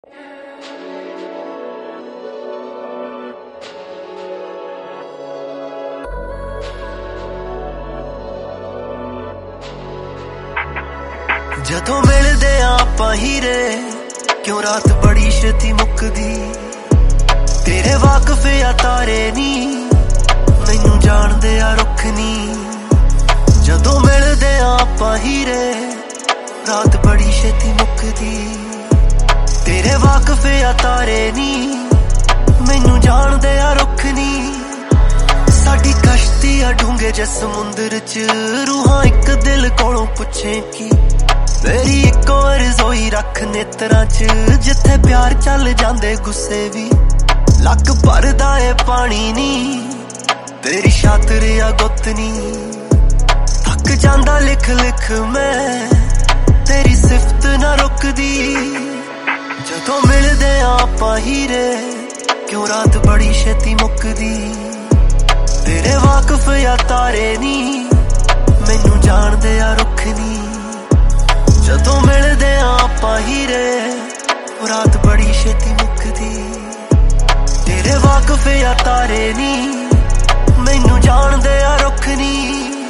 ਜਦੋਂ ਮਿਲਦੇ ਆਪਾਂ ਹੀਰੇ ਕਿਉਂ ਰਾਤ ਬੜੀ ਛੇਤੀ ਮੁੱਕਦੀ। ਤੇਰੇ ਵਾਕਫ ਆ ਤਾਰੇ ਨੀ ਮੈਨੂੰ ਜਾਣਦੇ ਆ ਰੁੱਖ ਨੀ। ਜਦੋਂ ਮਿਲਦੇ ਆਪਾਂ ਹੀਰੇ ਰਾਤ ਬੜੀ ਛੇਤੀ ਮੁੱਕਦੀ। ਤੇਰੇ ਵਾਕਫ ਆ ਤਾਰੇ ਨੀ ਮੈਨੂੰ ਜਾਣਦੇ ਆ ਰੁੱਖ ਨੀ। ਸਾਡੀ ਕਸ਼ਤੀ ਆ ਡੂੰਘੇ ਜੇ ਸਮੁੰਦਰ ਚ ਰੂਹਾਂ ਇੱਕ ਦਿਲ ਕੋਲੋਂ ਪੁੱਛੇ ਕੀ। ਮੇਰੀ ਇੱਕੋ ਰਜ਼ੋਈ ਰੱਖ ਨੇਤਰਾਂ ਚ ਜਿੱਥੇ ਪਿਆਰ ਚੱਲ ਜਾਂਦੇ ਗੁੱਸੇ ਵੀ। ਲੱਕ ਭਰਦਾ ਏ ਪਾਣੀ ਨੀ ਤੇਰੀ ਸ਼ਾਤਰ ਆ ਗੁੱਤ ਨੀ। ਥੱਕ ਜਾਂਦਾ ਲਿਖ ਲਿਖ ਮੈਂ ਤੇਰੀ ਸਿਫਤ ਨਾ ਰੁਕਦੀ। ਜਦੋਂ ਮਿਲਦੇ ਆਪਾਂ ਹੀਰੇ ਕਿਉਂ ਰਾਤ ਬੜੀ ਛੇਤੀ ਮੁੱਕਦੀ। ਤੇਰੇ ਵਾਕਫ ਆ ਤਾਰੇ ਨੀ ਮੈਨੂੰ ਜਾਣਦੇ ਆ ਰੁੱਖ ਨੀ। ਜਦੋਂ ਮਿਲਦੇ ਆਪਾਂ ਹੀਰੇ ਰਾਤ ਬੜੀ ਛੇਤੀ ਮੁੱਕਦੀ। ਤੇਰੇ ਵਾਕਫ ਆ ਤਾਰੇ ਨੀ ਮੈਨੂੰ ਜਾਣਦੇ ਆ ਰੁੱਖ ਨੀ।